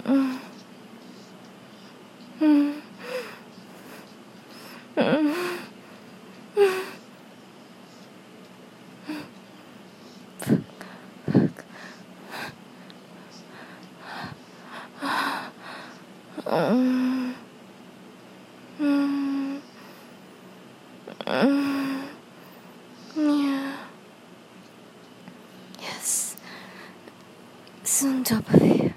Yeah. Yes. Soon top of you.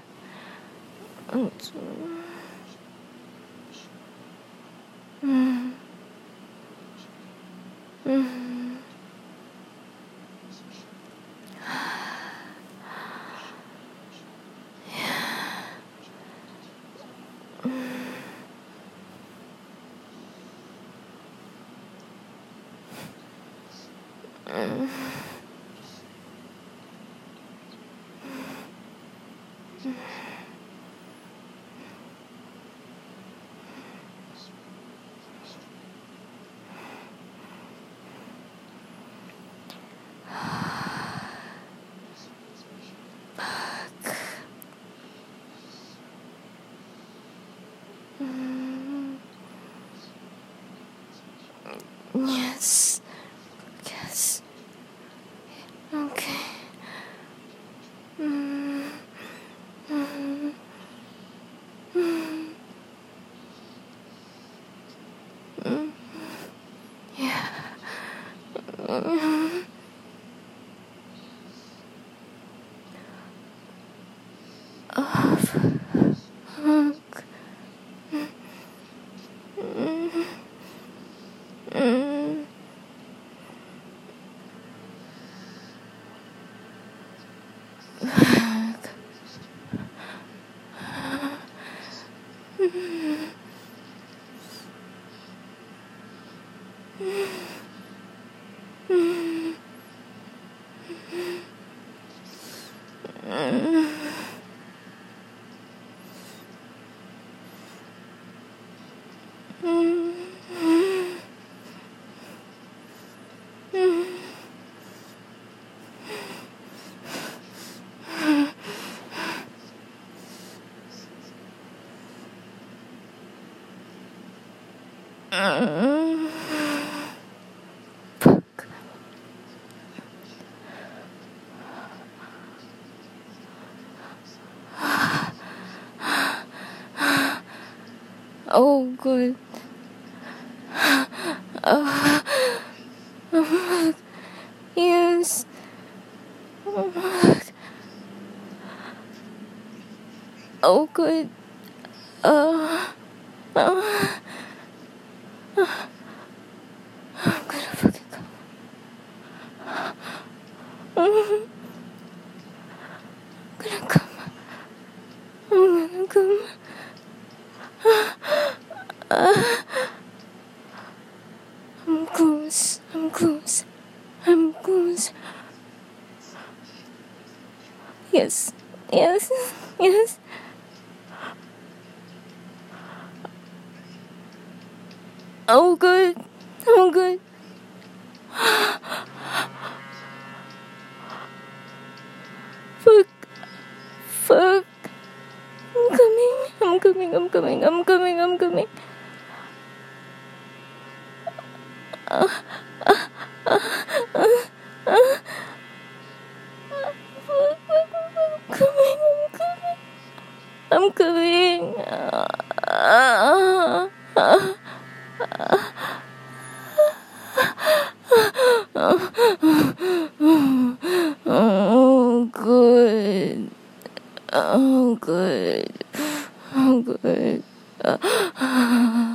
Yes. Yes. Okay. Yeah. Fuck. Oh, good. Yes. Oh, good. I'm gonna fucking come. I'm gonna come. I'm gonna come. I'm close. I'm close. I'm close. Yes. Yes. Yes. Oh, good. Oh, good. Fuck. Fuck. I'm coming. I'm coming. I'm coming. I'm coming. I'm coming. I'm coming. I'm coming. Oh, good. Oh, good. Oh, good.